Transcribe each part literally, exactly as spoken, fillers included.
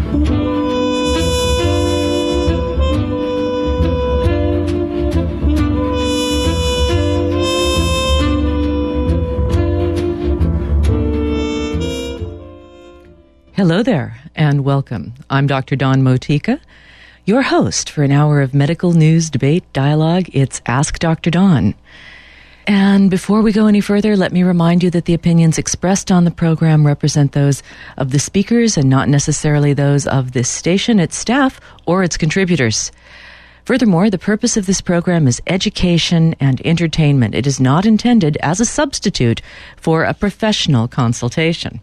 Hello there, and welcome. I'm Doctor Dawn Motika, your host for an hour of medical news, debate, dialogue. It's Ask Doctor Dawn. And before we go any further, let me remind you that the opinions expressed on the program represent those of the speakers and not necessarily those of this station, its staff, or its contributors. Furthermore, the purpose of this program is education and entertainment. It is not intended as a substitute for a professional consultation.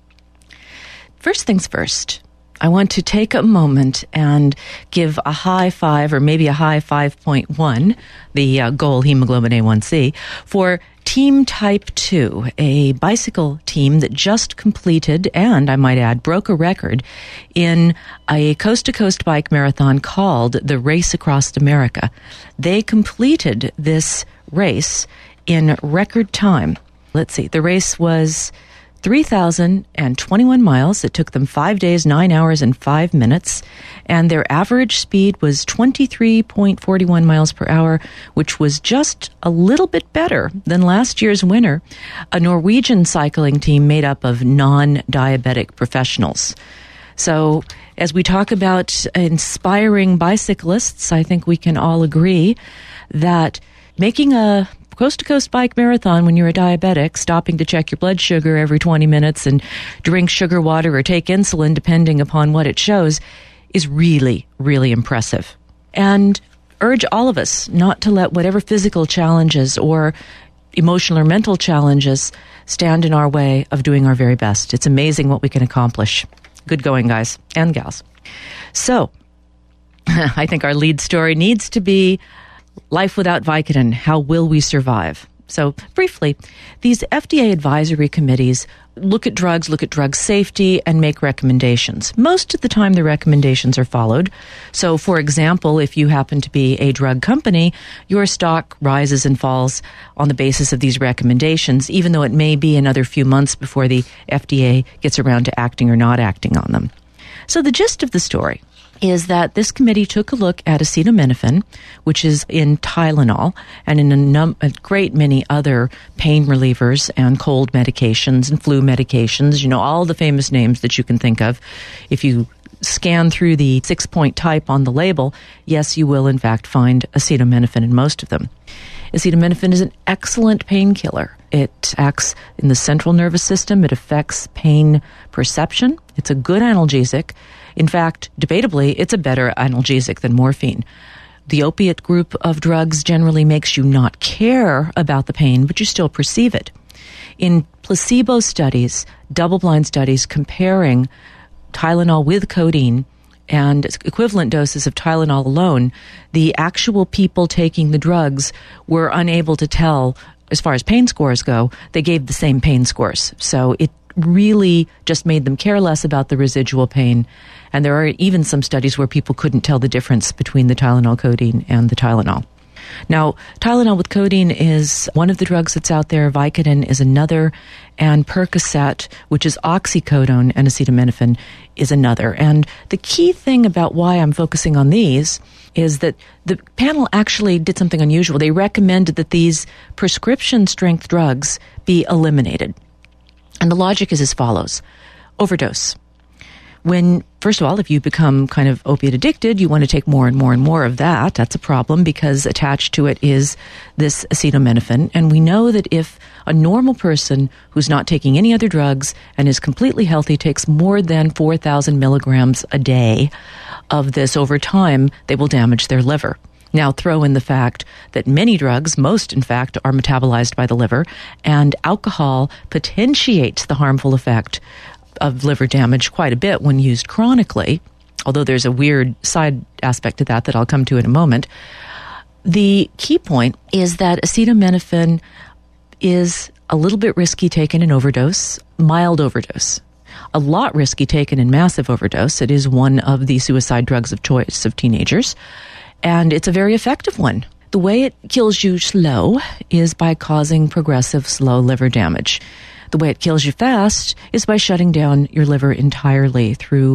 First things first, I want to take a moment and give a high five, or maybe a high five point one, the uh, goal hemoglobin A one C, for Team Type two, a bicycle team that just completed, and I might add, broke a record in a coast-to-coast bike marathon called the Race Across America. They completed this race in record time. Let's see, the race was three thousand twenty-one miles. It took them five days, nine hours, and five minutes. And their average speed was twenty-three point four one miles per hour, which was just a little bit better than last year's winner, a Norwegian cycling team made up of non-diabetic professionals. So as we talk about inspiring bicyclists, I think we can all agree that making a coast-to-coast bike marathon when you're a diabetic, stopping to check your blood sugar every twenty minutes and drink sugar water or take insulin, depending upon what it shows, is really, really impressive. And urge all of us not to let whatever physical challenges or emotional or mental challenges stand in our way of doing our very best. It's amazing what we can accomplish. Good going, guys and gals. So, I think our lead story needs to be Life Without Vicodin, How Will We Survive? So, briefly, these F D A advisory committees look at drugs, look at drug safety, and make recommendations. Most of the time, the recommendations are followed. So, for example, if you happen to be a drug company, your stock rises and falls on the basis of these recommendations, even though it may be another few months before the F D A gets around to acting or not acting on them. So, the gist of the story is that this committee took a look at acetaminophen, which is in Tylenol, and in a, num- a great many other pain relievers and cold medications and flu medications, you know, all the famous names that you can think of. If you scan through the six-point type on the label, yes, you will in fact find acetaminophen in most of them. Acetaminophen is an excellent painkiller. It acts in the central nervous system. It affects pain perception. It's a good analgesic. In fact, debatably, it's a better analgesic than morphine. The opiate group of drugs generally makes you not care about the pain, but you still perceive it. In placebo studies, double-blind studies comparing Tylenol with codeine and equivalent doses of Tylenol alone, the actual people taking the drugs were unable to tell, as far as pain scores go, they gave the same pain scores. So it really just made them care less about the residual pain. And there are even some studies where people couldn't tell the difference between the Tylenol codeine and the Tylenol. Now, Tylenol with codeine is one of the drugs that's out there. Vicodin is another. And Percocet, which is oxycodone, and acetaminophen is another. And the key thing about why I'm focusing on these is that the panel actually did something unusual. They recommended that these prescription-strength drugs be eliminated. And the logic is as follows. Overdose. When, first of all, if you become kind of opiate addicted, you want to take more and more and more of that. That's a problem because attached to it is this acetaminophen. And we know that if a normal person who's not taking any other drugs and is completely healthy takes more than four thousand milligrams a day of this over time, they will damage their liver. Now throw in the fact that many drugs, most in fact, are metabolized by the liver, and alcohol potentiates the harmful effect of liver damage quite a bit when used chronically, although there's a weird side aspect to that that I'll come to in a moment. The key point is that acetaminophen is a little bit risky taken in overdose, mild overdose. A lot risky taken in massive overdose. It is one of the suicide drugs of choice of teenagers, and it's a very effective one. The way it kills you slow is by causing progressive slow liver damage. The way it kills you fast is by shutting down your liver entirely through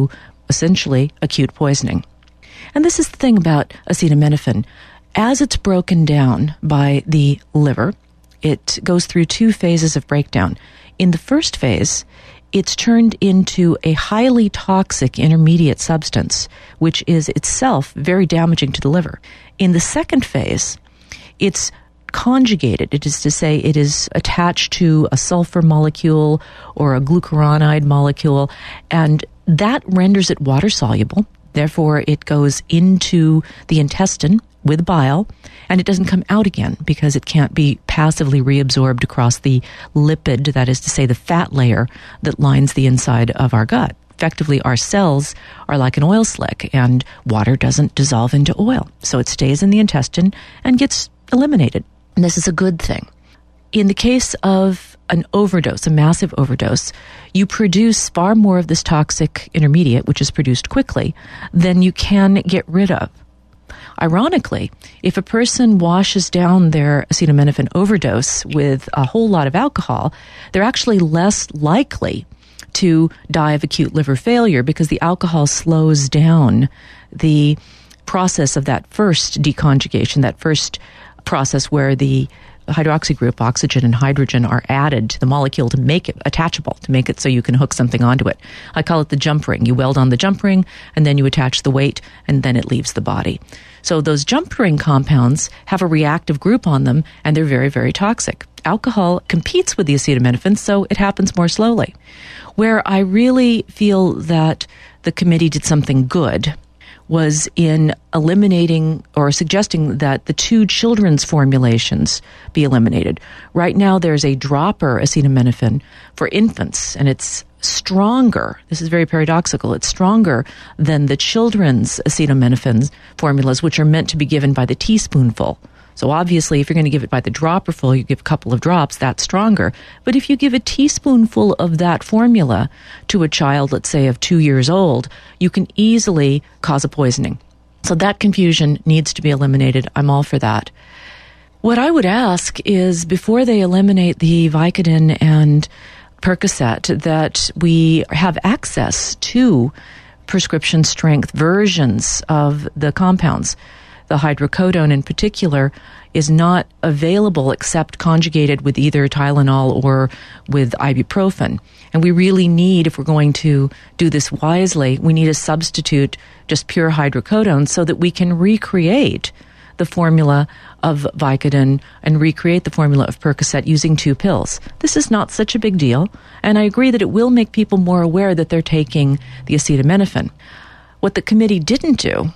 essentially acute poisoning. And this is the thing about acetaminophen. As it's broken down by the liver, it goes through two phases of breakdown. In the first phase, it's turned into a highly toxic intermediate substance, which is itself very damaging to the liver. In the second phase, it's conjugated. It is to say it is attached to a sulfur molecule or a glucuronide molecule, and that renders it water-soluble. Therefore, it goes into the intestine with bile, and it doesn't come out again because it can't be passively reabsorbed across the lipid, that is to say the fat layer that lines the inside of our gut. Effectively, our cells are like an oil slick, and water doesn't dissolve into oil. So it stays in the intestine and gets eliminated. And this is a good thing. In the case of an overdose, a massive overdose, you produce far more of this toxic intermediate, which is produced quickly, than you can get rid of. Ironically, if a person washes down their acetaminophen overdose with a whole lot of alcohol, they're actually less likely to die of acute liver failure because the alcohol slows down the process of that first deconjugation, that first process where the hydroxy group, oxygen and hydrogen, are added to the molecule to make it attachable, to make it so you can hook something onto it. I call it the jump ring. You weld on the jump ring, and then you attach the weight, and then it leaves the body. So those jump ring compounds have a reactive group on them, and they're very, very toxic. Alcohol competes with the acetaminophen, so it happens more slowly. Where I really feel that the committee did something good was in eliminating or suggesting that the two children's formulations be eliminated. Right now, there's a dropper acetaminophen for infants, and it's stronger. This is very paradoxical. It's stronger than the children's acetaminophen formulas, which are meant to be given by the teaspoonful. So obviously, if you're going to give it by the dropperful, you give a couple of drops, that's stronger. But if you give a teaspoonful of that formula to a child, let's say of two years old, you can easily cause a poisoning. So that confusion needs to be eliminated. I'm all for that. What I would ask is, before they eliminate the Vicodin and Percocet, that we have access to prescription strength versions of the compounds. The hydrocodone in particular is not available except conjugated with either Tylenol or with ibuprofen. And we really need, if we're going to do this wisely, we need to substitute just pure hydrocodone so that we can recreate the formula of Vicodin and recreate the formula of Percocet using two pills. This is not such a big deal, and I agree that it will make people more aware that they're taking the acetaminophen. What the committee didn't do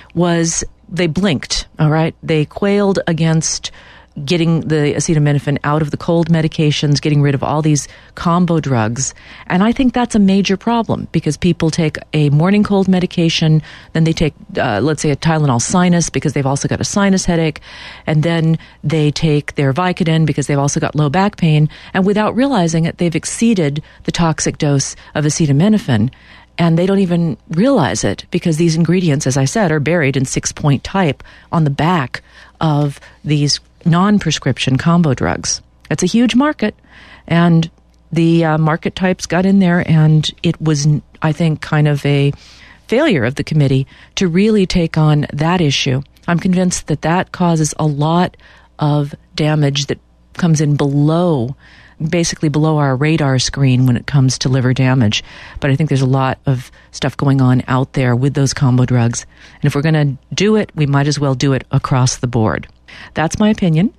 was they blinked, all right? They quailed against getting the acetaminophen out of the cold medications, getting rid of all these combo drugs. And I think that's a major problem because people take a morning cold medication, then they take, uh, let's say, a Tylenol sinus because they've also got a sinus headache, and then they take their Vicodin because they've also got low back pain, and without realizing it, they've exceeded the toxic dose of acetaminophen. And they don't even realize it because these ingredients, as I said, are buried in six-point type on the back of these non-prescription combo drugs. It's a huge market, and the uh, market types got in there, and it was, I think, kind of a failure of the committee to really take on that issue. I'm convinced that that causes a lot of damage that comes in below basically below our radar screen when it comes to liver damage. But I think there's a lot of stuff going on out there with those combo drugs. And if we're going to do it, we might as well do it across the board. That's my opinion.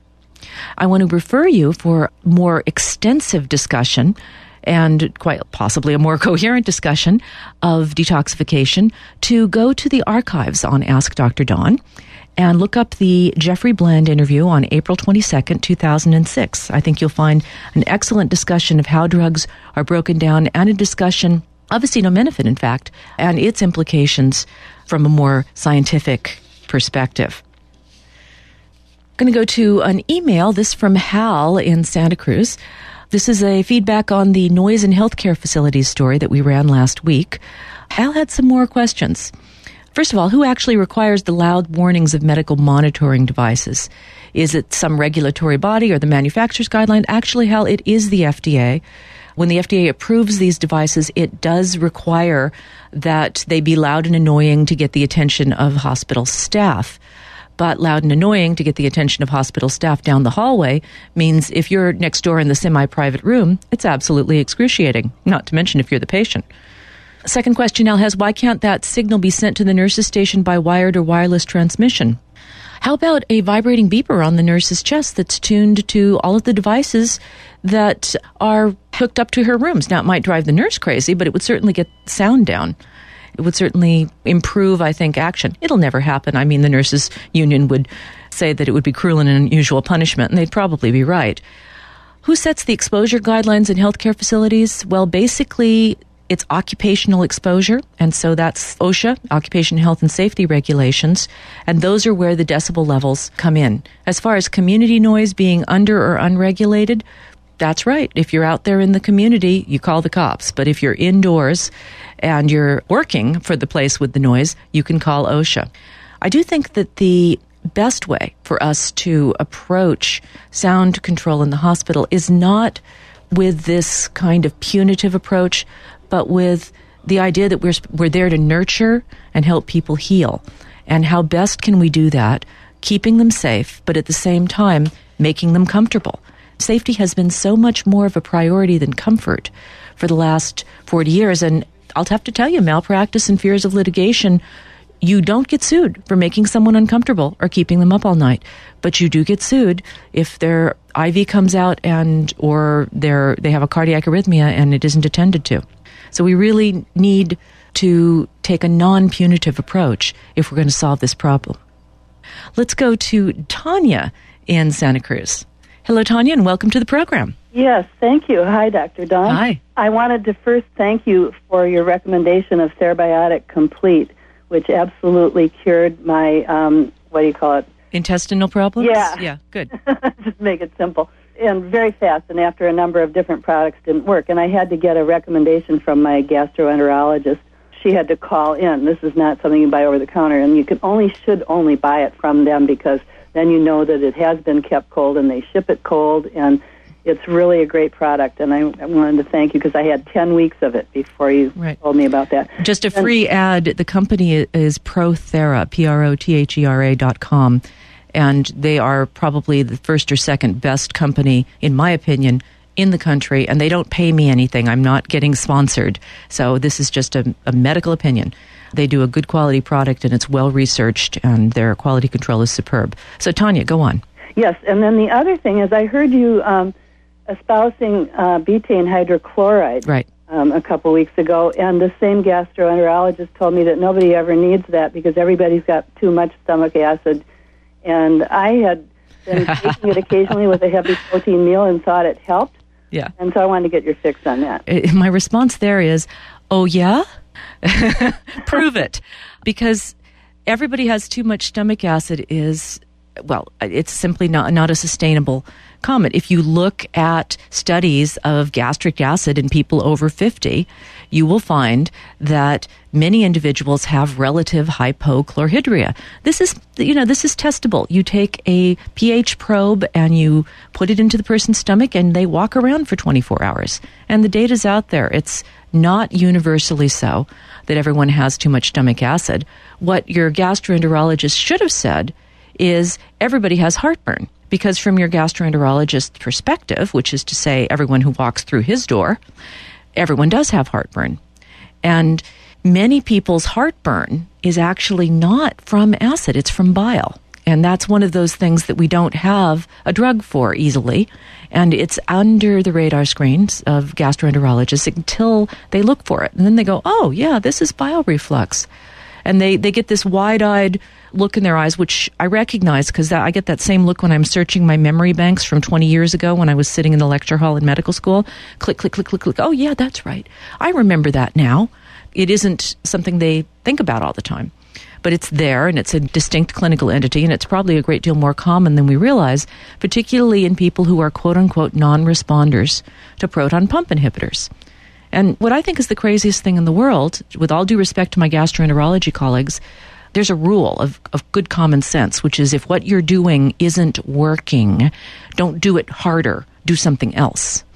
I want to refer you for more extensive discussion and quite possibly a more coherent discussion of detoxification to go to the archives on Ask Doctor Dawn and look up the Jeffrey Bland interview on April twenty-second, two thousand six. I think you'll find an excellent discussion of how drugs are broken down and a discussion of acetaminophen, in fact, and its implications from a more scientific perspective. I'm going to go to an email, this from Hal in Santa Cruz. This is a feedback on the noise in healthcare facilities story that we ran last week. Hal had some more questions. First of all, who actually requires the loud warnings of medical monitoring devices? Is it some regulatory body or the manufacturer's guideline? Actually, Hal, it is the F D A. When the F D A approves these devices, it does require that they be loud and annoying to get the attention of hospital staff. But loud and annoying to get the attention of hospital staff down the hallway means if you're next door in the semi-private room, it's absolutely excruciating, not to mention if you're the patient. Second question now has, why can't that signal be sent to the nurse's station by wired or wireless transmission? How about a vibrating beeper on the nurse's chest that's tuned to all of the devices that are hooked up to her rooms? Now, it might drive the nurse crazy, but it would certainly get sound down. It would certainly improve, I think, action. It'll never happen. I mean, the nurses' union would say that it would be cruel and unusual punishment, and they'd probably be right. Who sets the exposure guidelines in healthcare facilities? Well, basically, it's occupational exposure, and so that's OSHA, Occupational Health and Safety Regulations, and those are where the decibel levels come in. As far as community noise being under or unregulated, that's right. If you're out there in the community, you call the cops. But if you're indoors and you're working for the place with the noise, you can call OSHA. I do think that the best way for us to approach sound control in the hospital is not with this kind of punitive approach, but with the idea that we're we're there to nurture and help people heal. And how best can we do that? Keeping them safe, but at the same time, making them comfortable. Safety has been so much more of a priority than comfort for the last forty years. And I'll have to tell you, malpractice and fears of litigation, you don't get sued for making someone uncomfortable or keeping them up all night. But you do get sued if their I V comes out and or they're, they have a cardiac arrhythmia and it isn't attended to. So we really need to take a non-punitive approach if we're going to solve this problem. Let's go to Tanya in Santa Cruz. Hello, Tanya, and welcome to the program. Yes, thank you. Hi, Doctor Dawn. Hi. I wanted to first thank you for your recommendation of Therabiotic Complete, which absolutely cured my, um, what do you call it? Intestinal problems? Yeah. Yeah, good. Just make it simple. And very fast, and after a number of different products didn't work. And I had to get a recommendation from my gastroenterologist. She had to call in. This is not something you buy over the counter, and you can only should only buy it from them because then you know that it has been kept cold and they ship it cold, and it's really a great product. And I, I wanted to thank you because I had ten weeks of it before you right. told me about that. Just a free and, ad. The company is ProThera, P R O T H E R A dot com, and they are probably the first or second best company, in my opinion, in the country, and they don't pay me anything. I'm not getting sponsored. So this is just a, a medical opinion. They do a good quality product, and it's well-researched, and their quality control is superb. So, Tanya, go on. Yes, and then the other thing is I heard you um, espousing uh, betaine hydrochloride right. um, a couple weeks ago, and the same gastroenterologist told me that nobody ever needs that because everybody's got too much stomach acid. And I had been taking it occasionally with a heavy protein meal and thought it helped. Yeah. And so I wanted to get your fix on that. My response there is, oh, yeah? Prove it. Because everybody has too much stomach acid is, well, it's simply not, not a sustainable comment. If you look at studies of gastric acid in people over fifty, you will find that many individuals have relative hypochlorhydria. This is, you know, this is testable. You take a pH probe and you put it into the person's stomach and they walk around for twenty-four hours. And the data's out there. It's not universally so that everyone has too much stomach acid. What your gastroenterologist should have said is everybody has heartburn. Because from your gastroenterologist's perspective, which is to say everyone who walks through his door, everyone does have heartburn. And many people's heartburn is actually not from acid, it's from bile. And that's one of those things that we don't have a drug for easily. And it's under the radar screens of gastroenterologists until they look for it. And then they go, oh, yeah, this is bile reflux. And they, they get this wide-eyed look in their eyes, which I recognize because I get that same look when I'm searching my memory banks from twenty years ago when I was sitting in the lecture hall in medical school. Click, click, click, click, click. Oh, yeah, that's right. I remember that now. It isn't something they think about all the time. But it's there, and it's a distinct clinical entity, and it's probably a great deal more common than we realize, particularly in people who are quote-unquote non-responders to proton pump inhibitors. And what I think is the craziest thing in the world, with all due respect to my gastroenterology colleagues, there's a rule of, of good common sense, which is if what you're doing isn't working, don't do it harder, do something else.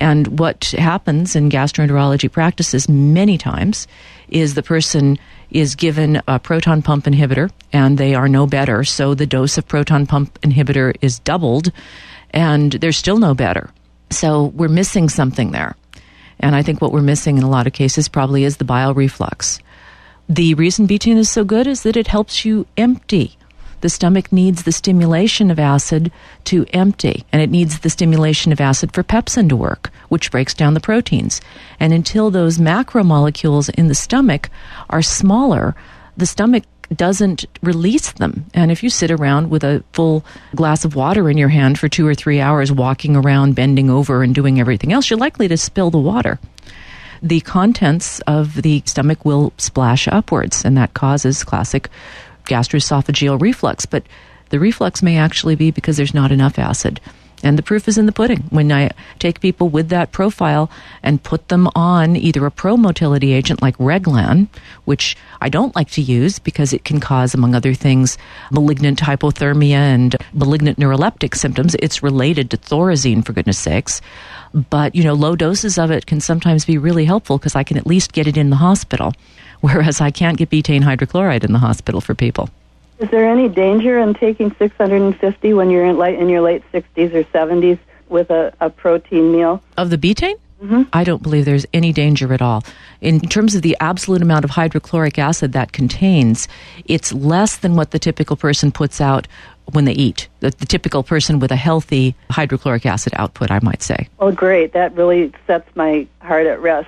And what happens in gastroenterology practices many times is the person is given a proton pump inhibitor and they are no better. So the dose of proton pump inhibitor is doubled and they're still no better. So we're missing something there. And I think what we're missing in a lot of cases probably is the bile reflux. The reason betaine is so good is that it helps you empty. The stomach needs the stimulation of acid to empty, and it needs the stimulation of acid for pepsin to work, which breaks down the proteins. And until those macromolecules in the stomach are smaller, the stomach doesn't release them. And if you sit around with a full glass of water in your hand for two or three hours, walking around, bending over, and doing everything else, you're likely to spill the water. The contents of the stomach will splash upwards, and that causes classic gastroesophageal reflux. But the reflux may actually be because there's not enough acid. And the proof is in the pudding. When I take people with that profile and put them on either a pro-motility agent like Reglan, which I don't like to use because it can cause, among other things, malignant hypothermia and malignant neuroleptic symptoms. It's related to Thorazine, for goodness sakes. But, you know, low doses of it can sometimes be really helpful because I can at least get it in the hospital, whereas I can't get betaine hydrochloride in the hospital for people. Is there any danger in taking six hundred fifty when you're in, late, in your late sixties or seventies with a, a protein meal? Of the betaine? Mm-hmm. I don't believe there's any danger at all. In terms of the absolute amount of hydrochloric acid that contains, it's less than what the typical person puts out when they eat. The, the typical person with a healthy hydrochloric acid output, I might say. Oh, great. That really sets my heart at rest.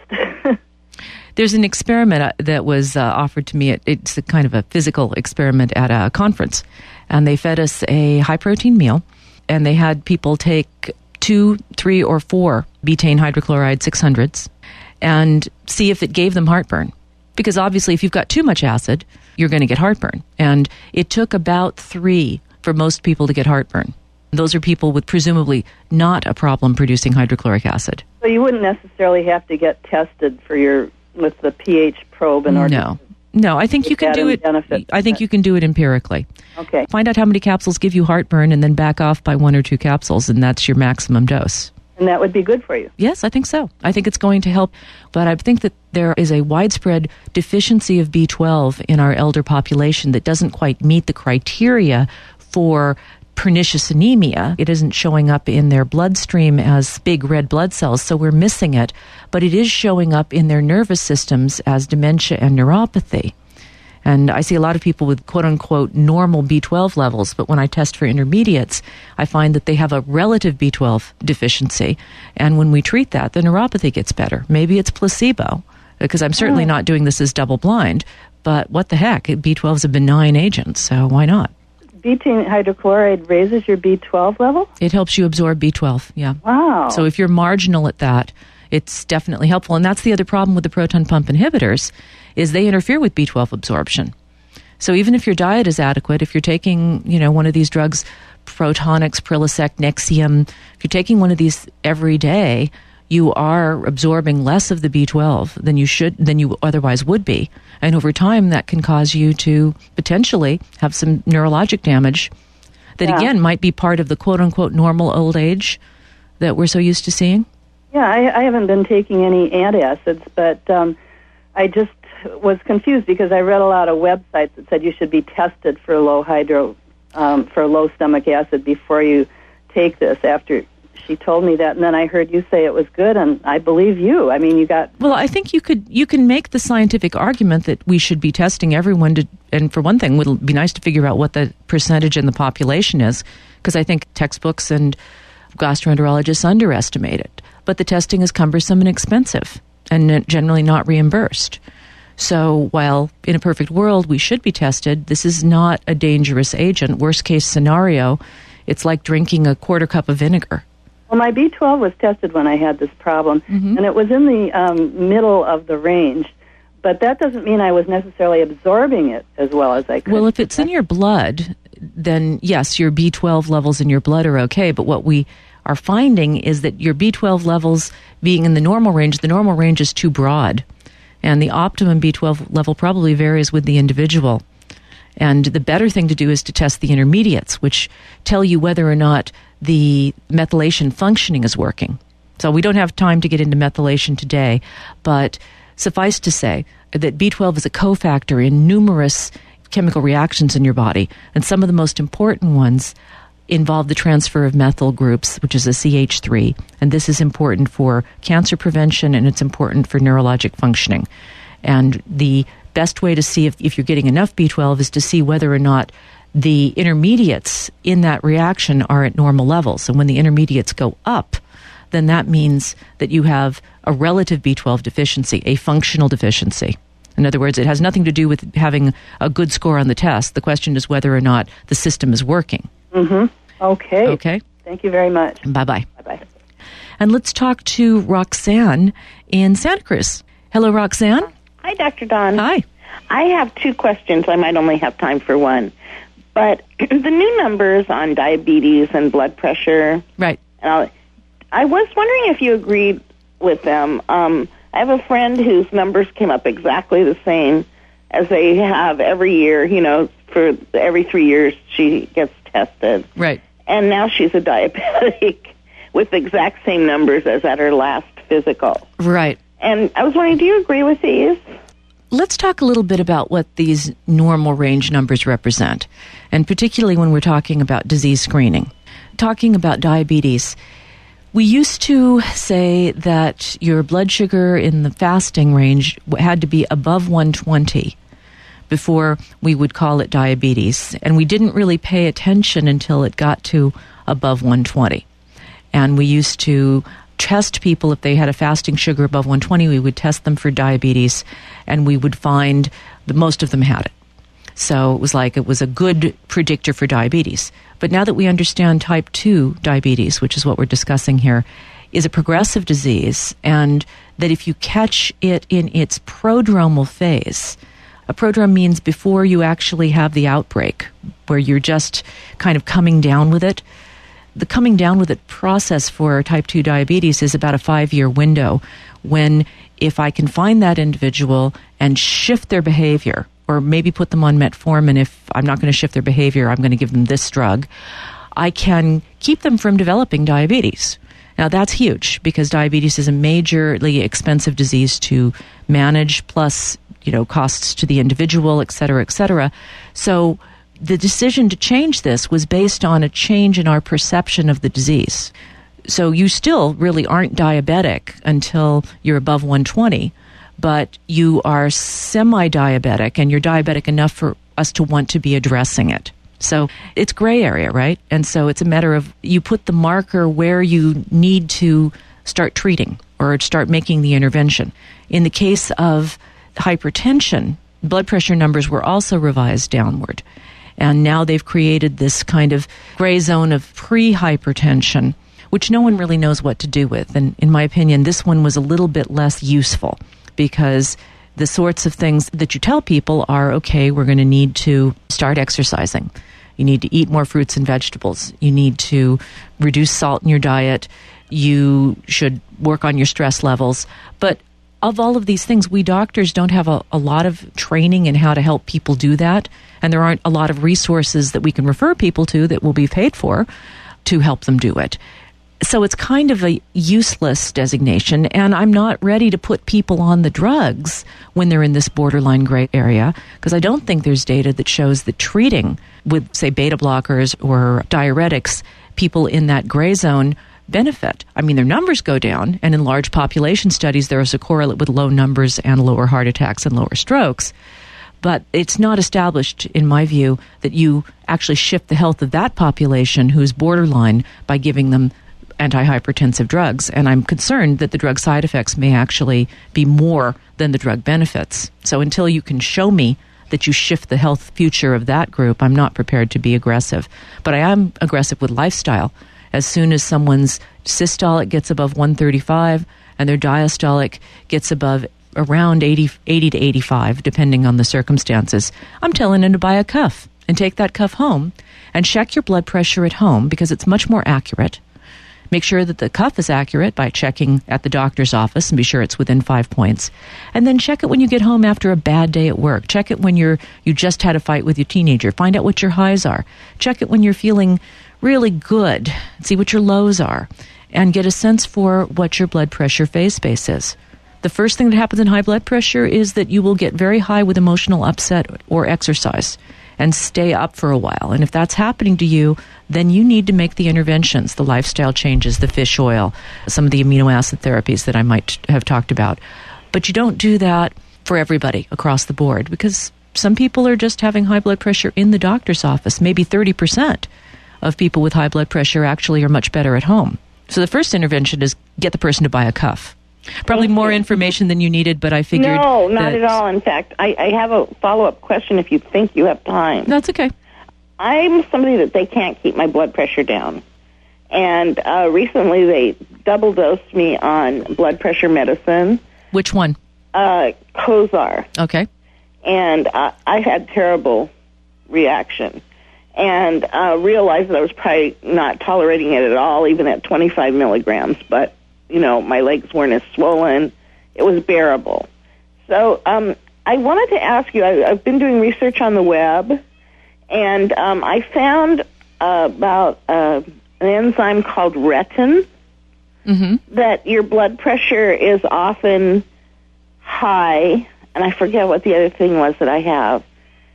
There's an experiment that was uh, offered to me. At, it's a kind of a physical experiment at a conference. And they fed us a high-protein meal, and they had people take two, three, or four betaine hydrochloride six hundreds and see if it gave them heartburn. Because obviously, if you've got too much acid, you're going to get heartburn. And it took about three for most people to get heartburn. Those are people with presumably not a problem producing hydrochloric acid. So you wouldn't necessarily have to get tested for your with the pH probe in order no. to No, I think you can do it. Benefit. I think you can do it empirically. Okay. Find out how many capsules give you heartburn and then back off by one or two capsules, and that's your maximum dose. And that would be good for you. Yes, I think so. I think it's going to help. But I think that there is a widespread deficiency of B twelve in our elder population that doesn't quite meet the criteria for pernicious anemia. It isn't showing up in their bloodstream as big red blood cells, so we're missing it. But it is showing up in their nervous systems as dementia and neuropathy. And I see a lot of people with quote-unquote normal B twelve levels, but when I test for intermediates, I find that they have a relative B twelve deficiency. And when we treat that, the neuropathy gets better. Maybe it's placebo, because I'm certainly oh. not doing this as double-blind. But what the heck? B twelve is a benign agent, so why not? Betaine hydrochloride raises your B twelve level? It helps you absorb B twelve, yeah. Wow. So if you're marginal at that, it's definitely helpful. And that's the other problem with the proton pump inhibitors, is they interfere with B twelve absorption. So even if your diet is adequate, if you're taking, you know, one of these drugs, Protonix, Prilosec, Nexium, if you're taking one of these every day, you are absorbing less of the B twelve than you should, than you otherwise would be. And over time, that can cause you to potentially have some neurologic damage that, yeah. again, might be part of the quote-unquote normal old age that we're so used to seeing. Yeah, I, I haven't been taking any antacids, but um, I just was confused because I read a lot of websites that said you should be tested for low hydro, um, for low stomach acid before you take this. After she told me that, and then I heard you say it was good, and I believe you. I mean, you got... Well, I think you could you can make the scientific argument that we should be testing everyone to, and for one thing, it would be nice to figure out what the percentage in the population is, because I think textbooks and gastroenterologists underestimate it. But the testing is cumbersome and expensive, and generally not reimbursed. So while in a perfect world we should be tested, this is not a dangerous agent. Worst case scenario, it's like drinking a quarter cup of vinegar. Well, my B twelve was tested when I had this problem, mm-hmm. and it was in the um, middle of the range. But that doesn't mean I was necessarily absorbing it as well as I could. Well, if it's in your blood, then yes, your B twelve levels in your blood are okay. But what we are finding is that your B twelve levels being in the normal range, the normal range is too broad. And the optimum B twelve level probably varies with the individual. And the better thing to do is to test the intermediates, which tell you whether or not the methylation functioning is working. So we don't have time to get into methylation today, but suffice to say that B twelve is a cofactor in numerous chemical reactions in your body, and some of the most important ones involve the transfer of methyl groups, which is a C H three, and this is important for cancer prevention, and it's important for neurologic functioning. And the best way to see if, if you're getting enough B twelve is to see whether or not the intermediates in that reaction are at normal levels. And when the intermediates go up, then that means that you have a relative B twelve deficiency, a functional deficiency. In other words, it has nothing to do with having a good score on the test. The question is whether or not the system is working. Mm-hmm. Okay. Okay. Thank you very much. Bye-bye. Bye-bye. And let's talk to Roxanne in Santa Cruz. Hello, Roxanne. Hi, Doctor Dawn. Hi. I have two questions. I might only have time for one. But the new numbers on diabetes and blood pressure. Right. And all, I was wondering if you agreed with them. Um, I have a friend whose numbers came up exactly the same as they have every year. You know, for every three years she gets tested. Right. And now she's a diabetic with the exact same numbers as at her last physical. Right. And I was wondering, do you agree with these? Let's talk a little bit about what these normal range numbers represent, and particularly when we're talking about disease screening. Talking about diabetes, we used to say that your blood sugar in the fasting range had to be above one twenty before we would call it diabetes, and we didn't really pay attention until it got to above one twenty. And we used to test people if they had a fasting sugar above one twenty. We would test them for diabetes, and we would find that most of them had it. So it was like it was a good predictor for diabetes. But now that we understand type two diabetes, which is what we're discussing here, is a progressive disease, and that if you catch it in its prodromal phase, a prodrome means before you actually have the outbreak, where you're just kind of coming down with it. The coming down with it process for type two diabetes is about a five-year window, when if I can find that individual and shift their behavior, or maybe put them on metformin, if I'm not going to shift their behavior, I'm going to give them this drug, I can keep them from developing diabetes. Now, that's huge, because diabetes is a majorly expensive disease to manage, plus, you know, costs to the individual, et cetera, et cetera. So the decision to change this was based on a change in our perception of the disease. So you still really aren't diabetic until you're above one twenty, but you are semi-diabetic, and you're diabetic enough for us to want to be addressing it. So it's gray area, right? And so it's a matter of you put the marker where you need to start treating or start making the intervention. In the case of hypertension, blood pressure numbers were also revised downward. And now they've created this kind of gray zone of pre-hypertension, which no one really knows what to do with. And in my opinion, this one was a little bit less useful, because the sorts of things that you tell people are, okay, we're going to need to start exercising. You need to eat more fruits and vegetables. You need to reduce salt in your diet. You should work on your stress levels. But of all of these things, we doctors don't have a, a lot of training in how to help people do that. And there aren't a lot of resources that we can refer people to that will be paid for to help them do it. So it's kind of a useless designation, and I'm not ready to put people on the drugs when they're in this borderline gray area, because I don't think there's data that shows that treating with, say, beta blockers or diuretics, people in that gray zone benefit. I mean, their numbers go down, and in large population studies, there is a correlate with low numbers and lower heart attacks and lower strokes. But it's not established, in my view, that you actually shift the health of that population who's borderline by giving them antihypertensive drugs, and I'm concerned that the drug side effects may actually be more than the drug benefits. So until you can show me that you shift the health future of that group, I'm not prepared to be aggressive. But I am aggressive with lifestyle. As soon as someone's systolic gets above one thirty-five and their diastolic gets above around eighty, eighty to eighty-five, depending on the circumstances, I'm telling them to buy a cuff and take that cuff home and check your blood pressure at home, because it's much more accurate. Make sure that the cuff is accurate by checking at the doctor's office and be sure it's within five points. And then check it when you get home after a bad day at work. Check it when you're you just had a fight with your teenager. Find out what your highs are. Check it when you're feeling really good. See what your lows are. and get a sense for what your blood pressure phase space is. The first thing that happens in high blood pressure is that you will get very high with emotional upset or exercise and stay up for a while. And if that's happening to you, then you need to make the interventions, the lifestyle changes, the fish oil, some of the amino acid therapies that I might have talked about. But you don't do that for everybody across the board, because some people are just having high blood pressure in the doctor's office. Maybe thirty percent of people with high blood pressure actually are much better at home. So the first intervention is get the person to buy a cuff. Probably more information than you needed, but I figured... No, not that, at all. In fact, I, I have a follow-up question if you think you have time. That's okay. I'm somebody that they can't keep my blood pressure down. And uh, recently they double-dosed me on blood pressure medicine. Which one? Uh, Cozar. Okay. And uh, I had terrible reaction. And uh, realized that I was probably not tolerating it at all, even at twenty-five milligrams. But, you know, my legs weren't as swollen. It was bearable. So um, I wanted to ask you, I, I've been doing research on the web, and um, I found uh, about uh, an enzyme called retin, mm-hmm. that your blood pressure is often high, and I forget what the other thing was that I have.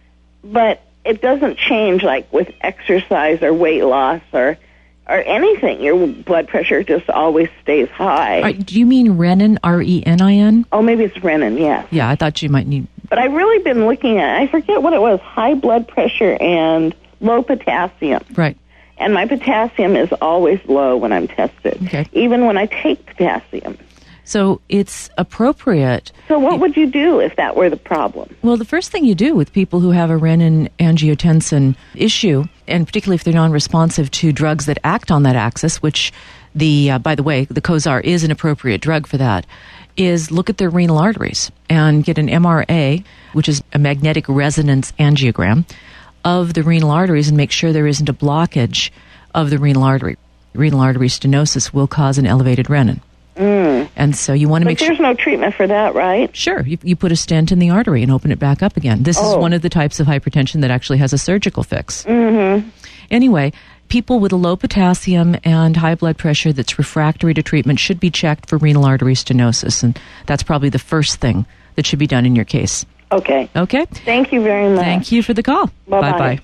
But it doesn't change, like, with exercise or weight loss or or anything. Your blood pressure just always stays high. Right, do you mean renin, R E N I N? Oh, maybe it's renin, yes. Yeah, I thought you might need... But I've really been looking at, I forget what it was, high blood pressure and low potassium. Right. And my potassium is always low when I'm tested, okay. even when I take potassium. So it's appropriate. So what would you do if that were the problem? Well, the first thing you do with people who have a renin-angiotensin issue, and particularly if they're non-responsive to drugs that act on that axis, which, the uh, by the way, the Cozar is an appropriate drug for that, is look at their renal arteries and get an M R A, which is a magnetic resonance angiogram, of the renal arteries and make sure there isn't a blockage of the renal artery. Renal artery stenosis will cause an elevated renin. Mm. And so you want to but make sure... there's no treatment for that, right? Sure. You, you put a stent in the artery and open it back up again. This oh. is one of the types of hypertension that actually has a surgical fix. Mm-hmm. Anyway, people with a low potassium and high blood pressure that's refractory to treatment should be checked for renal artery stenosis, and that's probably the first thing that should be done in your case. Okay. Okay? Thank you very much. Thank you for the call. Bye-bye. Bye-bye.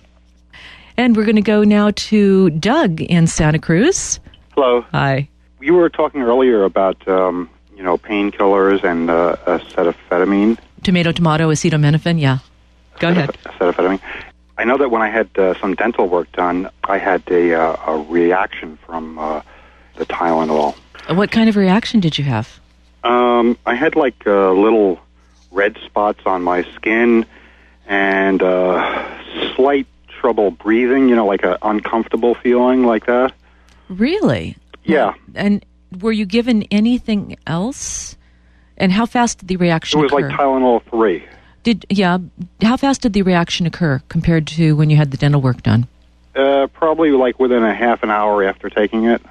And we're going to go now to Doug in Santa Cruz. Hello. Hi. You were talking earlier about, um, you know, painkillers and uh, acetaminophen. Tomato, tomato, acetaminophen, yeah. Go ahead. Acetaminophen. I know that when I had uh, some dental work done, I had a, uh, a reaction from uh, the Tylenol. What kind of reaction did you have? Um, I had, like, uh, little red spots on my skin and uh, slight trouble breathing, you know, like an uncomfortable feeling like that. Really? Yeah. And were you given anything else? And how fast did the reaction occur? It was occur? like Tylenol three. Did yeah? How fast did the reaction occur compared to when you had the dental work done? Uh, probably like within a half an hour after taking it.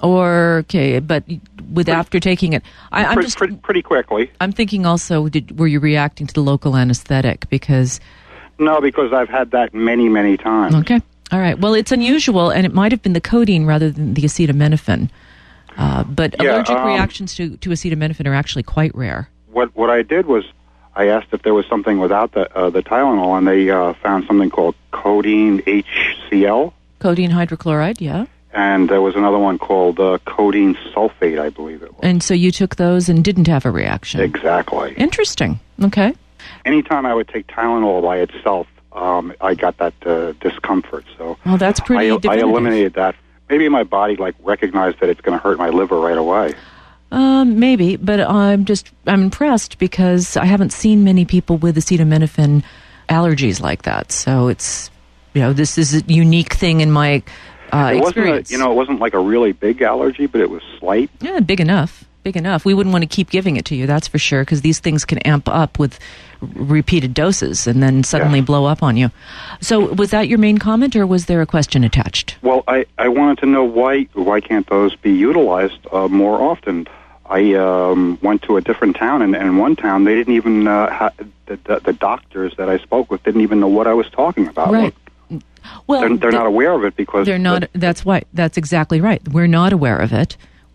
Or okay, but with pretty, after taking it, I, I'm pretty, just pretty, pretty quickly. I'm thinking also, did were you reacting to the local anesthetic? Because no, because I've had that many, many times. Okay. All right. Well, it's unusual, and it might have been the codeine rather than the acetaminophen. Uh, but yeah, allergic um, reactions to, to acetaminophen are actually quite rare. What what I did was I asked if there was something without the uh, the Tylenol, and they uh, found something called codeine H C L. Codeine hydrochloride, yeah. And there was another one called uh, codeine sulfate, I believe it was. And so you took those and didn't have a reaction. Exactly. Interesting. Okay. Anytime I would take Tylenol by itself, Um, I got that uh, discomfort, so well, that's pretty. I, I eliminated that. Maybe my body like recognized that it's going to hurt my liver right away. Um, maybe, but I'm just I'm impressed because I haven't seen many people with acetaminophen allergies like that. So it's you know this is a unique thing in my uh, it experience. Wasn't a, you know, it wasn't like a really big allergy, but it was slight. Yeah, big enough. Big enough. We wouldn't want to keep giving it to you, that's for sure, because these things can amp up with r- repeated doses and then suddenly yeah. blow up on you. So was that your main comment, or was there a question attached? Well, I, I wanted to know why why can't those be utilized uh, more often? I um, went to a different town, and, and in one town they didn't even, uh, ha- the, the, the doctors that I spoke with didn't even know what I was talking about. Right. Look, well, they're, they're the, not aware of it because... They're not. The, that's why. That's exactly right. We're not aware of it.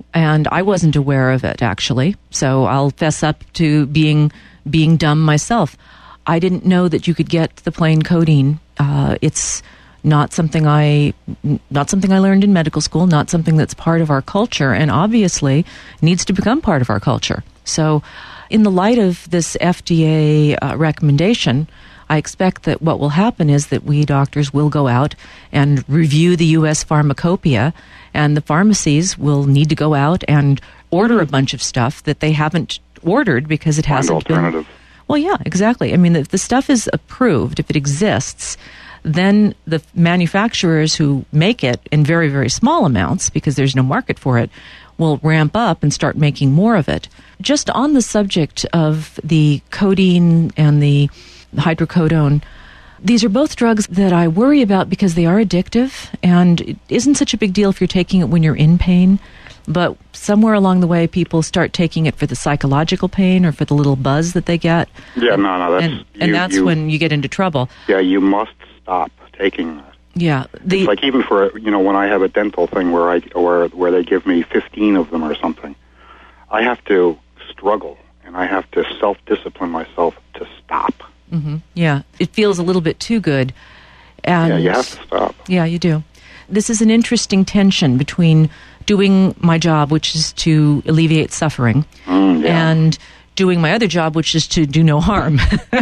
And I wasn't aware of it, actually. So I'll fess up to being being dumb myself. I didn't know that you could get the plain codeine. Uh, it's not something I not something I learned in medical school, not something that's part of our culture, and obviously needs to become part of our culture. So in the light of this F D A uh, recommendation, I expect that what will happen is that we doctors will go out and review the U S pharmacopoeia, and the pharmacies will need to go out and order a bunch of stuff that they haven't ordered because it Find hasn't alternative. been... Well, yeah, exactly. I mean, if the stuff is approved, if it exists, then the manufacturers who make it in very, very small amounts, because there's no market for it, will ramp up and start making more of it. Just on the subject of the codeine and the hydrocodone, these are both drugs that I worry about because they are addictive, and it isn't such a big deal if you're taking it when you're in pain, but somewhere along the way people start taking it for the psychological pain or for the little buzz that they get. Yeah, no, no, that's... And, and you, that's you, when you get into trouble. Yeah, you must stop taking that. Yeah. The, It's like even for, you know, when I have a dental thing where I where, where they give me fifteen of them or something, I have to struggle, and I have to self-discipline myself to stop. mm-hmm, yeah. It feels a little bit too good. And Yeah, you have to stop. Yeah, you do. This is an interesting tension between doing my job, which is to alleviate suffering, Mm, yeah. and doing my other job, which is to do no harm.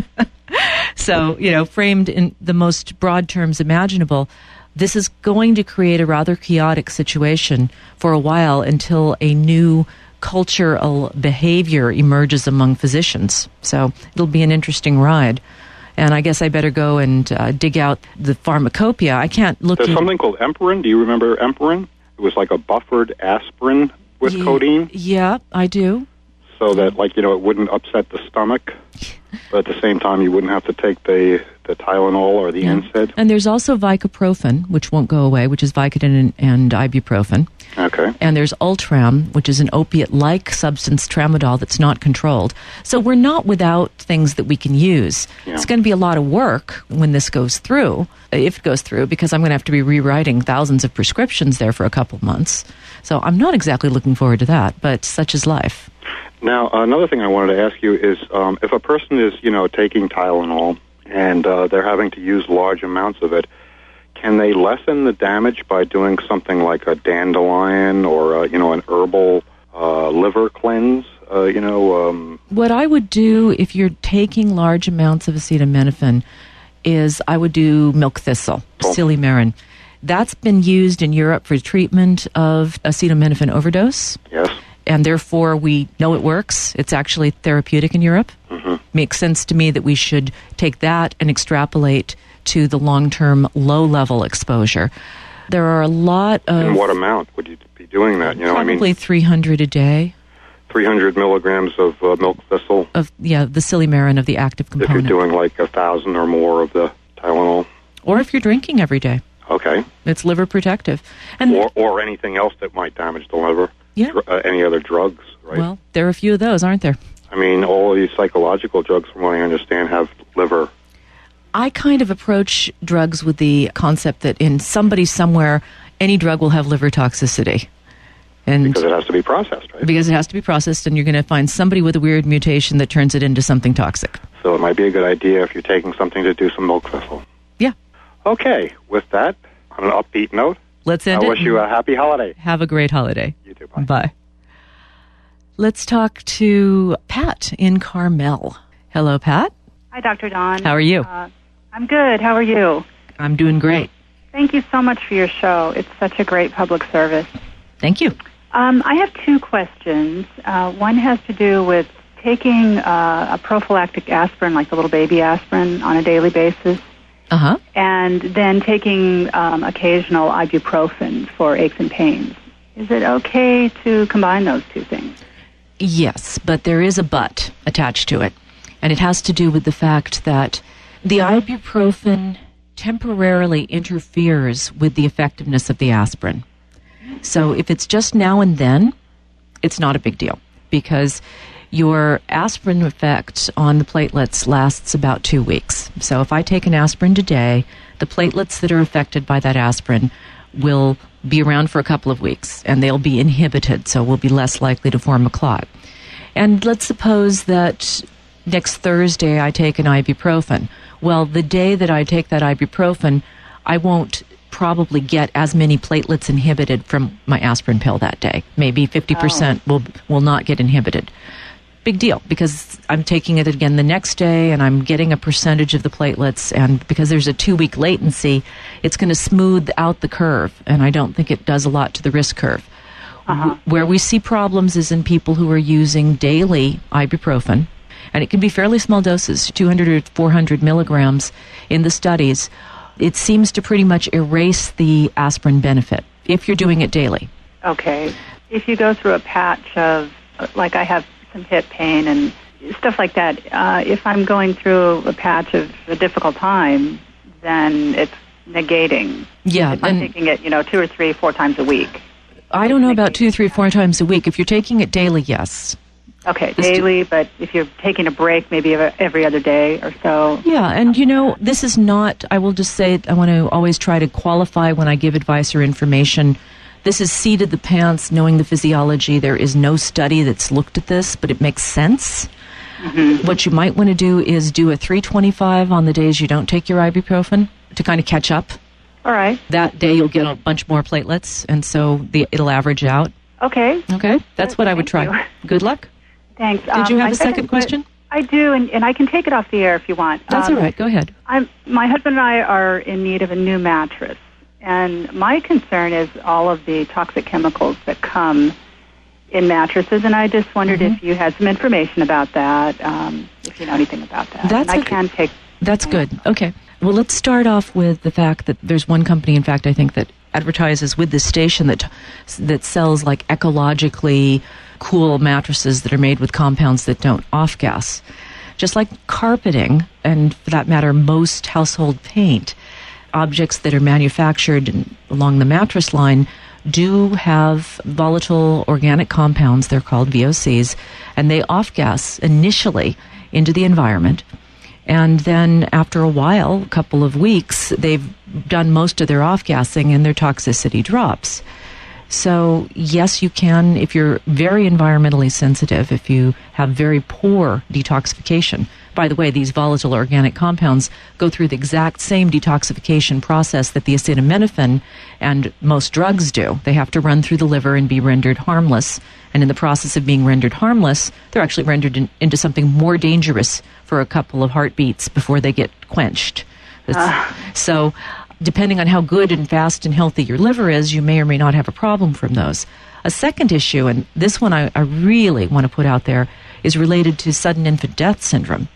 So, you know, framed in the most broad terms imaginable, this is going to create a rather chaotic situation for a while until a new cultural behavior emerges among physicians. So it'll be an interesting ride. And I guess I better go and uh, dig out the pharmacopoeia. I can't look There's at... something called Emperin. Do you remember Emperin? It was like a buffered aspirin with Ye- codeine, Yeah, I do. so that, like, you know, it wouldn't upset the stomach, but at the same time you wouldn't have to take the, the Tylenol or the Yeah. N SAID. And there's also Vicoprofen, which won't go away, which is Vicodin and, and ibuprofen. Okay. And there's Ultram, which is an opiate-like substance, tramadol, that's not controlled. So we're not without things that we can use. Yeah. It's going to be a lot of work when this goes through, if it goes through, because I'm going to have to be rewriting thousands of prescriptions there for a couple months. So I'm not exactly looking forward to that, but such is life. Now, another thing I wanted to ask you is, um, if a person is, you know, taking Tylenol and uh, they're having to use large amounts of it, can they lessen the damage by doing something like a dandelion or, uh, you know, an herbal uh, liver cleanse? Uh, you know, um, What I would do if you're taking large amounts of acetaminophen is I would do milk thistle, Oh. silymarin. That's been used in Europe for treatment of acetaminophen overdose. yes. And therefore, we know it works. It's actually therapeutic in Europe. Mm-hmm. Makes sense to me that we should take that and extrapolate to the long-term low-level exposure. There are a lot of... In what amount would you be doing that? You know, I probably mean, three hundred a day three hundred milligrams of uh, milk thistle. of, yeah, the silymarin of the active If you're component. doing like a thousand or more of the Tylenol. Or if you're drinking every day. Okay. It's liver protective. And Or or anything else that might damage the liver. Yeah. Dr- uh, any other drugs, right? well, there are a few of those, aren't there? I mean, all of these psychological drugs, from what I understand, have liver. I kind of approach drugs with the concept that in somebody somewhere, any drug will have liver toxicity. And Because it has to be processed, right? because it has to be processed, and you're going to find somebody with a weird mutation that turns it into something toxic. So it might be a good idea if you're taking something to do some milk thistle. Yeah. Okay, with that, on an upbeat note, Let's I end it. wish you a happy holiday. Have a great holiday. You too. Bye. Bye. Let's talk to Pat in Carmel. Hello, Pat. Hi, Doctor Dawn. How are you? Uh, I'm good. How are you? I'm doing great. Thank you so much for your show. It's such a great public service. Thank you. Um, I have two questions. Uh, one has to do with taking uh, a prophylactic aspirin, like the little baby aspirin, on a daily basis, Uh-huh. and then taking um, occasional ibuprofen for aches and pains. Is it okay to combine those two things? Yes, but there is a but attached to it. And it has to do with the fact that the ibuprofen temporarily interferes with the effectiveness of the aspirin. So if it's just now and then, it's not a big deal, because your aspirin effect on the platelets lasts about two weeks. So if I take an aspirin today, the platelets that are affected by that aspirin will be around for a couple of weeks, and they'll be inhibited, so we'll be less likely to form a clot. And let's suppose that next Thursday I take an ibuprofen. Well, the day that I take that ibuprofen, I won't probably get as many platelets inhibited from my aspirin pill that day. Maybe fifty percent oh. will will not get inhibited. Big deal, because I'm taking it again the next day and I'm getting a percentage of the platelets, and because there's a two-week latency, it's going to smooth out the curve, and I don't think it does a lot to the risk curve. Uh-huh. Where we see problems is in people who are using daily ibuprofen, and it can be fairly small doses, two hundred or four hundred milligrams in the studies. It seems to pretty much erase the aspirin benefit if you're doing it daily. Okay. If you go through a patch of, like I have some hip pain and stuff like that, uh, if I'm going through a patch of a difficult time, then it's negating. Yeah. If I'm taking it, you know, two or three, four times a week. I don't know about two, three, four times a week. If you're taking it daily, yes. Okay, daily, but if you're taking a break, maybe every other day or so. Yeah, and you know, this is not, I will just say, I want to always try to qualify when I give advice or information. This is seat of the pants, knowing the physiology. There is no study that's looked at this, but it makes sense. Mm-hmm. What you might want to do is do a three twenty-five on the days you don't take your ibuprofen to kind of catch up. All right. That day you'll get a bunch more platelets, and so the, it'll average out. Okay. Okay, that's what I would try. You. Good luck. Thanks. Did um, you have a second, second question? I do, and, and I can take it off the air if you want. That's um, all right. Go ahead. I'm, my husband and I are in need of a new mattress, and my concern is all of the toxic chemicals that come in mattresses, and I just wondered mm-hmm. if you had some information about that, um, if you know anything about that. That's and I can take. That's good. Okay. Well, let's start off with the fact that there's one company, in fact, I think that advertises with this station that that sells like ecologically cool mattresses that are made with compounds that don't off-gas. Just like carpeting, and for that matter, most household paint, objects that are manufactured in, along the mattress line do have volatile organic compounds, they're called V O Cs, and they off-gas initially into the environment. And then after a while, a couple of weeks, they've done most of their off-gassing and their toxicity drops. So yes, you can, if you're very environmentally sensitive, if you have very poor detoxification. By the way, these volatile organic compounds go through the exact same detoxification process that the acetaminophen and most drugs do. They have to run through the liver and be rendered harmless. And in the process of being rendered harmless, they're actually rendered in, into something more dangerous for a couple of heartbeats before they get quenched. Uh. So depending on how good and fast and healthy your liver is, you may or may not have a problem from those. A second issue, and this one I, I really want to put out there, is related to sudden infant death syndrome.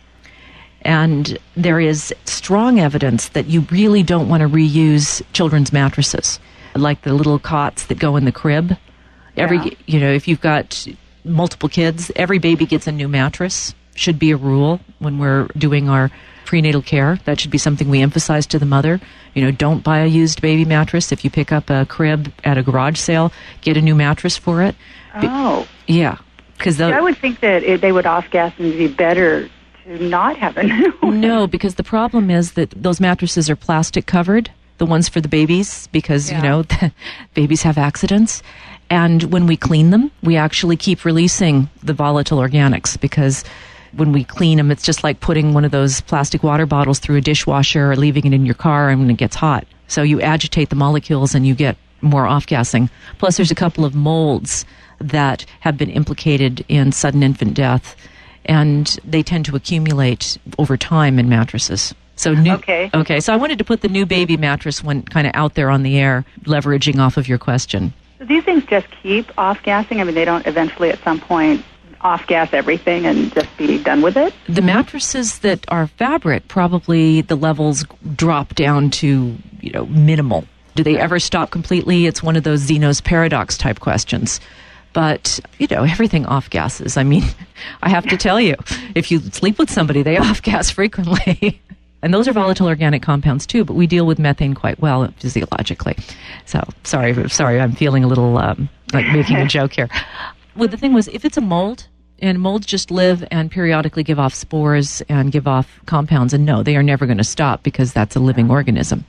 And there is strong evidence that you really don't want to reuse children's mattresses, like the little cots that go in the crib. Every, yeah. you know, if you've got multiple kids, every baby gets a new mattress. Should be a rule when we're doing our prenatal care. That should be something we emphasize to the mother. You know, don't buy a used baby mattress. If you pick up a crib at a garage sale, get a new mattress for it. Oh. Be- yeah. Because I would think that it, they would off-gas and be better to not have a new one. No, because the problem is that those mattresses are plastic covered, the ones for the babies, because, yeah. you know, babies have accidents. And when we clean them, we actually keep releasing the volatile organics, because when we clean them, it's just like putting one of those plastic water bottles through a dishwasher or leaving it in your car and when it gets hot. So you agitate the molecules and you get more off-gassing. Plus, there's a couple of molds that have been implicated in sudden infant death, and they tend to accumulate over time in mattresses. So new, okay. Okay, so I wanted to put the new baby mattress one kind of out there on the air, leveraging off of your question. So these things just keep off-gassing? I mean, they don't eventually at some point off-gas everything and just be done with it? The mattresses that are fabric, probably the levels drop down to, you know, minimal. Do they ever stop completely? It's one of those Zeno's paradox type questions. But, you know, everything off-gasses. I mean, I have to tell you, if you sleep with somebody, they off-gas frequently. And those are volatile organic compounds too, but we deal with methane quite well physiologically. So, sorry, sorry, I'm feeling a little um, like making a joke here. Well, the thing was, if it's a mold, and molds just live and periodically give off spores and give off compounds, and no, they are never going to stop because that's a living organism.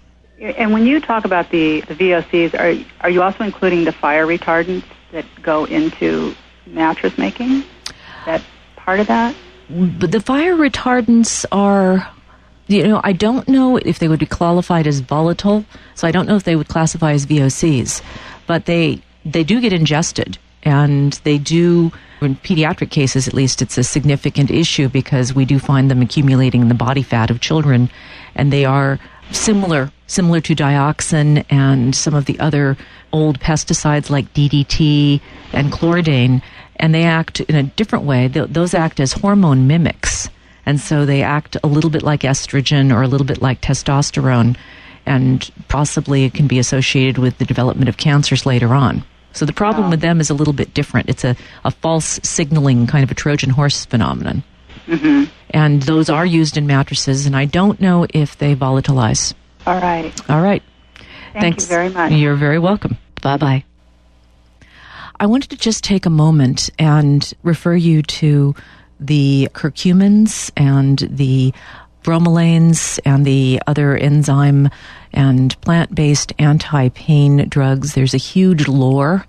And when you talk about the, the V O Cs, are are you also including the fire retardants that go into mattress making? Is that part of that? But the fire retardants are, you know, I don't know if they would be qualified as volatile, so I don't know if they would classify as V O Cs, but they they do get ingested, and they do, in pediatric cases at least, it's a significant issue because we do find them accumulating in the body fat of children, and they are similar similar to dioxin and some of the other old pesticides like D D T and chloridane, and they act in a different way. Th- those act as hormone mimics, and so they act a little bit like estrogen or a little bit like testosterone, and possibly it can be associated with the development of cancers later on. So the problem wow. with them is a little bit different. It's a, a false signaling, kind of a Trojan horse phenomenon. Mm-hmm. And those are used in mattresses, and I don't know if they volatilize. All right. All right. Thank Thanks. you very much. You're very welcome. Bye-bye. I wanted to just take a moment and refer you to the curcumins and the bromelains and the other enzyme and plant-based anti-pain drugs. There's a huge lore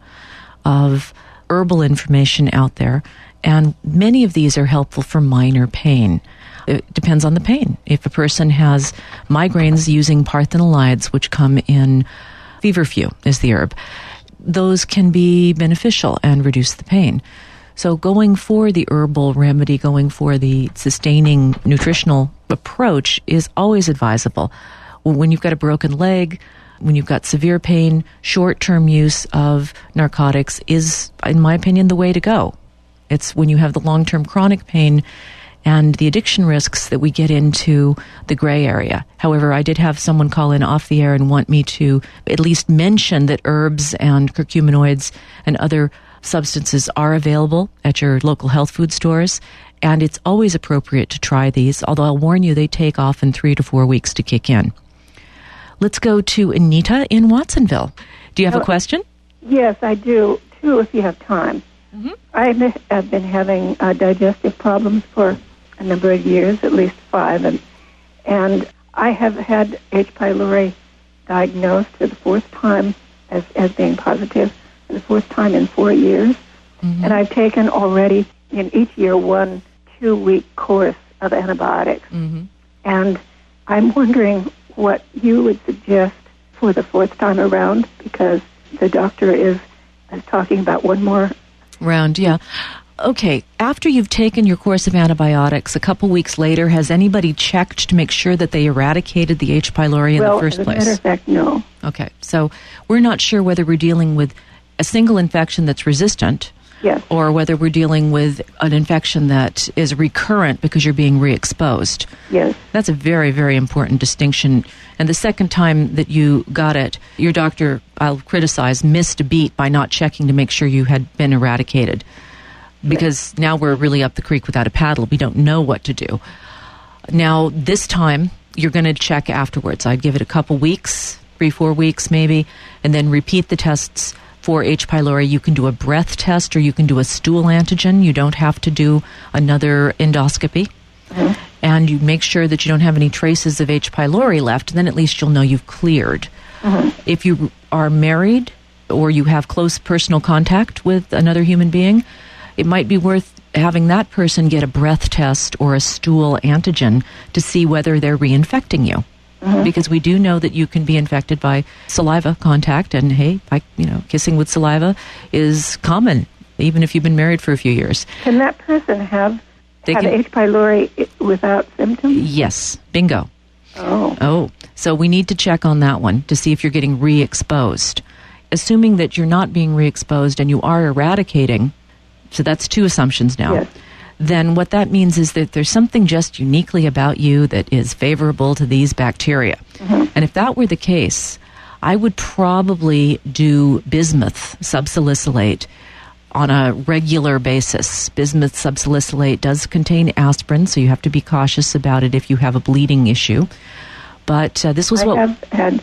of herbal information out there, and many of these are helpful for minor pain. It depends on the pain. If a person has migraines using parthenolides, which come in feverfew is the herb, those can be beneficial and reduce the pain. So going for the herbal remedy, going for the sustaining nutritional approach is always advisable. When you've got a broken leg, when you've got severe pain, short-term use of narcotics is, in my opinion, the way to go. It's when you have the long-term chronic pain and the addiction risks that we get into the gray area. However, I did have someone call in off the air and want me to at least mention that herbs and curcuminoids and other substances are available at your local health food stores, and it's always appropriate to try these, although I'll warn you they take often three to four weeks to kick in. Let's go to Anita in Watsonville. Do you have a question? Yes, I do, too, if you have time. Mm-hmm. I have been having uh, digestive problems for a number of years, at least five, and and I have had H. pylori diagnosed for the fourth time as, as being positive, for the fourth time in four years. Mm-hmm. And I've taken already in each year one two-week course of antibiotics. Mm-hmm. And I'm wondering what you would suggest for the fourth time around, because the doctor is, is talking about one more round, yeah. Okay, after you've taken your course of antibiotics, a couple weeks later, has anybody checked to make sure that they eradicated the H. pylori in well, the first as a place? matter of fact, no. Okay, so we're not sure whether we're dealing with a single infection that's resistant, yes, or whether we're dealing with an infection that is recurrent because you're being re-exposed. Yes. That's a very, very important distinction. And the second time that you got it, your doctor, I'll criticize, missed a beat by not checking to make sure you had been eradicated. Because yes. now we're really up the creek without a paddle. We don't know what to do. Now, this time, you're going to check afterwards. I'd give it a couple weeks, three, four weeks maybe, and then repeat the tests for H. pylori. You can do a breath test or you can do a stool antigen. You don't have to do another endoscopy. Mm-hmm. And you make sure that you don't have any traces of H. pylori left, and then at least you'll know you've cleared. Mm-hmm. If you are married or you have close personal contact with another human being, it might be worth having that person get a breath test or a stool antigen to see whether they're reinfecting you. Mm-hmm. Because we do know that you can be infected by saliva contact, and hey, by, you know, kissing with saliva is common, even if you've been married for a few years. Can that person have, they have can, H. pylori without symptoms? Yes, bingo. Oh. Oh, so we need to check on that one to see if you're getting re-exposed. Assuming that you're not being re-exposed and you are eradicating, so that's two assumptions now. Yes. Then what that means is that there's something just uniquely about you that is favorable to these bacteria. Mm-hmm. And if that were the case, I would probably do bismuth subsalicylate on a regular basis. Bismuth subsalicylate does contain aspirin, so you have to be cautious about it if you have a bleeding issue. But uh, this was I what... I have had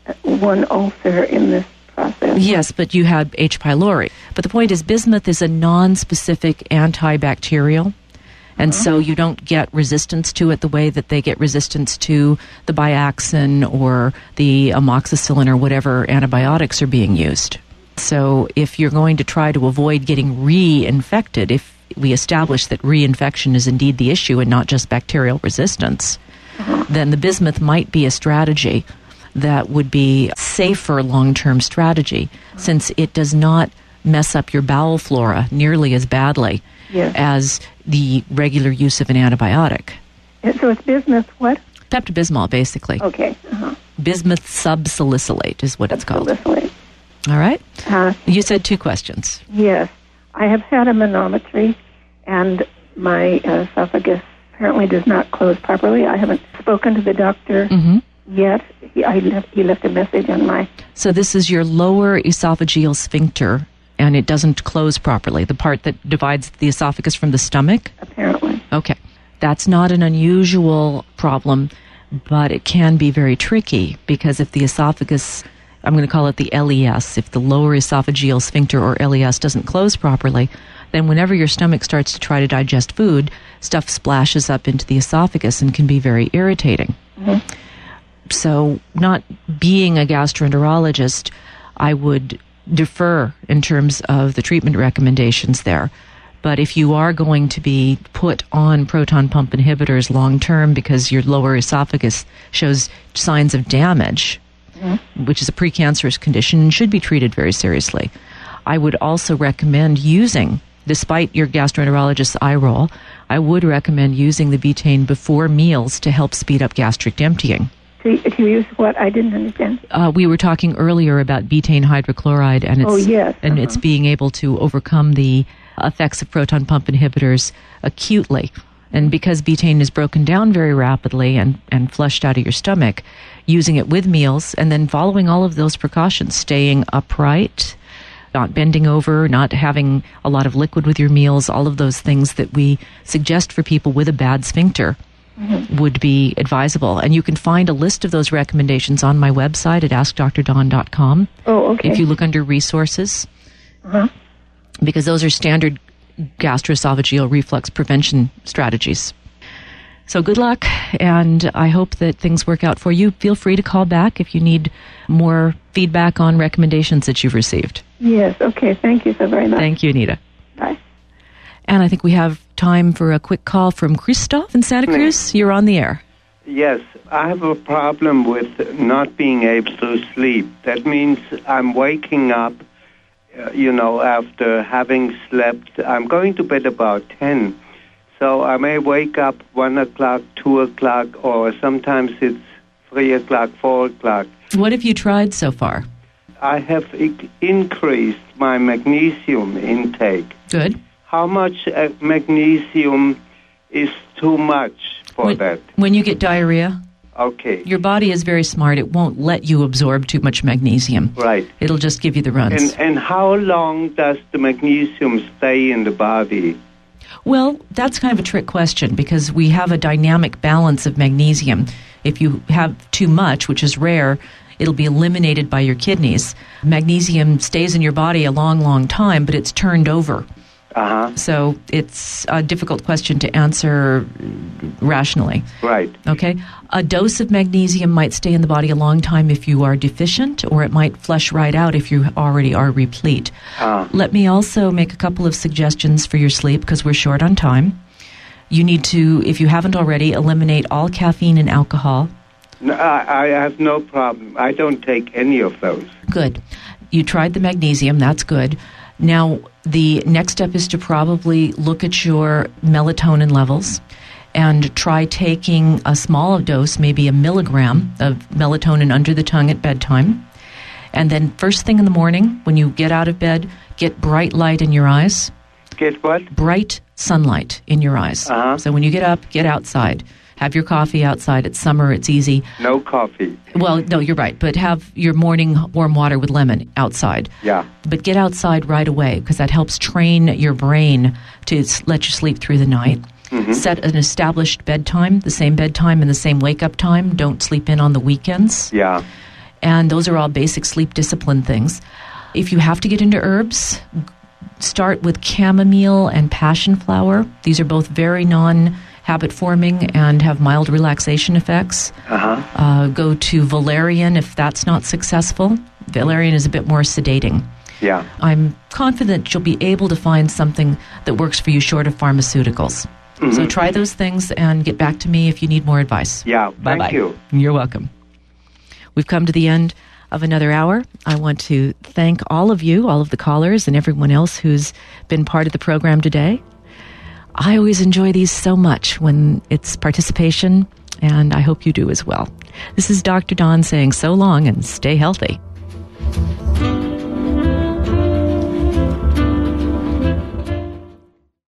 one ulcer in this process. Yes, but you had H. pylori. But the point is, bismuth is a non-specific antibacterial, And mm-hmm. so you don't get resistance to it the way that they get resistance to the Biaxin or the amoxicillin or whatever antibiotics are being used. So if you're going to try to avoid getting reinfected, if we establish that reinfection is indeed the issue and not just bacterial resistance, mm-hmm. then the bismuth might be a strategy that would be safer long-term strategy, since it does not mess up your bowel flora nearly as badly yes. as the regular use of an antibiotic. So it's bismuth what? Pepto-Bismol, basically. Okay. Uh-huh. Bismuth subsalicylate is what it's called. Subsalicylate. All right. Uh, you said two questions. Yes. I have had a manometry, and my uh, esophagus apparently does not close properly. I haven't spoken to the doctor mm-hmm. yet. He, I left, he left a message on my... So this is your lower esophageal sphincter, and it doesn't close properly, the part that divides the esophagus from the stomach? Apparently. Okay. That's not an unusual problem, but it can be very tricky, because if the esophagus, I'm going to call it the L E S, if the lower esophageal sphincter or L E S doesn't close properly, then whenever your stomach starts to try to digest food, stuff splashes up into the esophagus and can be very irritating. Mm-hmm. So not being a gastroenterologist, I would defer in terms of the treatment recommendations there. But if you are going to be put on proton pump inhibitors long term because your lower esophagus shows signs of damage, mm-hmm. which is a precancerous condition and should be treated very seriously, I would also recommend using, despite your gastroenterologist's eye roll, I would recommend using the betaine before meals to help speed up gastric emptying. To, to use what? I didn't understand. Uh, we were talking earlier about betaine hydrochloride, and it's oh, yes. and uh-huh. it's being able to overcome the effects of proton pump inhibitors acutely. And because betaine is broken down very rapidly and, and flushed out of your stomach, using it with meals and then following all of those precautions, staying upright, not bending over, not having a lot of liquid with your meals, all of those things that we suggest for people with a bad sphincter. Mm-hmm. would be advisable. And you can find a list of those recommendations on my website at ask dr dawn dot com. Oh, okay. If you look under resources, uh-huh. because those are standard gastroesophageal reflux prevention strategies. So good luck, and I hope that things work out for you. Feel free to call back if you need more feedback on recommendations that you've received. Yes, okay. Thank you so very much. Thank you, Anita. Bye. And I think we have time for a quick call from Christoph in Santa Cruz. You're on the air. Yes, I have a problem with not being able to sleep. That means I'm waking up, uh, you know, after having slept. I'm going to bed about ten. So I may wake up one o'clock, two o'clock, or sometimes it's three o'clock, four o'clock. What have you tried so far? I have I- increased my magnesium intake. Good. How much uh, magnesium is too much for when, that? When you get diarrhea, okay, your body is very smart. It won't let you absorb too much magnesium. Right. It'll just give you the runs. And, and how long does the magnesium stay in the body? Well, that's kind of a trick question, because we have a dynamic balance of magnesium. If you have too much, which is rare, it'll be eliminated by your kidneys. Magnesium stays in your body a long, long time, but it's turned over. Uh-huh. So it's a difficult question to answer rationally. Right. Okay. A dose of magnesium might stay in the body a long time if you are deficient, or it might flush right out if you already are replete. Uh. Let me also make a couple of suggestions for your sleep, because we're short on time. You need to, if you haven't already, eliminate all caffeine and alcohol. No, I, I have no problem. I don't take any of those. Good. You tried the magnesium. That's good. Now, the next step is to probably look at your melatonin levels and try taking a small dose, maybe a milligram of melatonin under the tongue at bedtime. And then first thing in the morning, when you get out of bed, get bright light in your eyes. Get what? Bright sunlight in your eyes. Uh-huh. So when you get up, get outside. Have your coffee outside. It's summer. It's easy. No coffee. Well, no, you're right. But have your morning warm water with lemon outside. Yeah. But get outside right away, because that helps train your brain to s- let you sleep through the night. Mm-hmm. Set an established bedtime, the same bedtime and the same wake-up time. Don't sleep in on the weekends. Yeah. And those are all basic sleep discipline things. If you have to get into herbs, start with chamomile and passion flower. These are both very non-habit forming and have mild relaxation effects. Uh-huh. Uh, go to valerian if that's not successful. Valerian is a bit more sedating. Yeah. I'm confident you'll be able to find something that works for you short of pharmaceuticals. Mm-hmm. So try those things and get back to me if you need more advice. Yeah, Bye-bye. thank you. You're welcome. We've come to the end of another hour. I want to thank all of you, all of the callers, and everyone else who's been part of the program today. I always enjoy these so much when it's participation, and I hope you do as well. This is Doctor Dawn saying so long and stay healthy.